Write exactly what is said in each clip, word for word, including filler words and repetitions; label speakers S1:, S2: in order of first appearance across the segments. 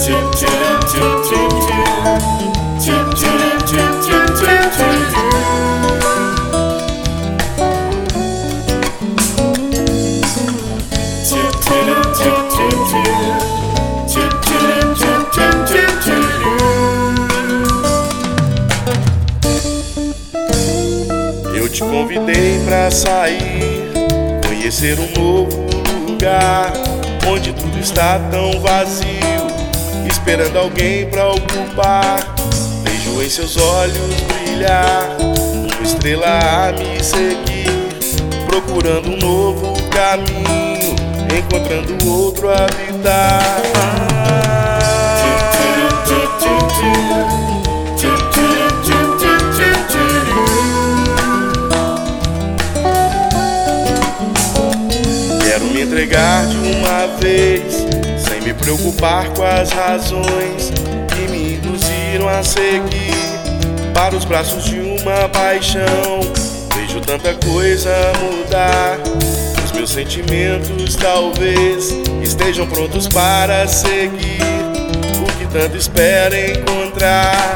S1: Eu te convidei pra sair, conhecer um novo lugar, onde tudo está tão vazio, esperando alguém pra ocupar. Vejo em seus olhos brilhar uma estrela a me seguir, procurando um novo caminho, encontrando outro a habitar. Quero me entregar de uma vez, sem me preocupar com as razões que me induziram a seguir para os braços de uma paixão. Vejo tanta coisa mudar, os meus sentimentos talvez estejam prontos para seguir o que tanto espero encontrar.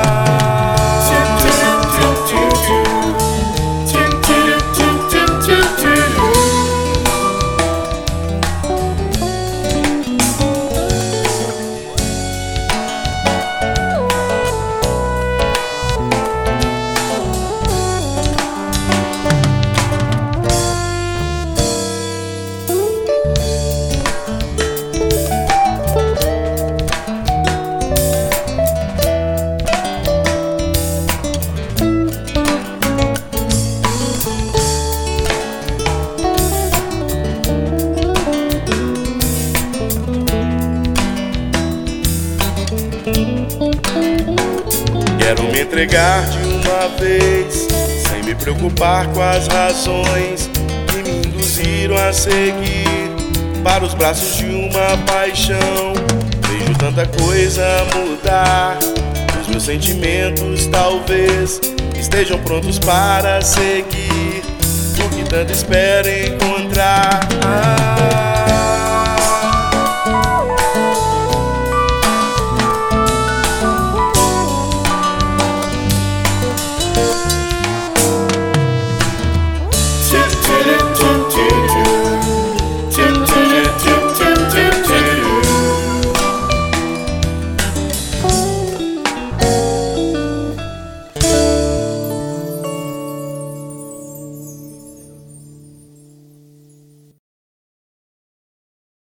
S1: Quero me entregar de uma vez, sem me preocupar com as razões que me induziram a seguir para os braços de uma paixão. Vejo tanta coisa mudar, os meus sentimentos talvez estejam prontos para seguir o que tanto espero encontrar. Ah.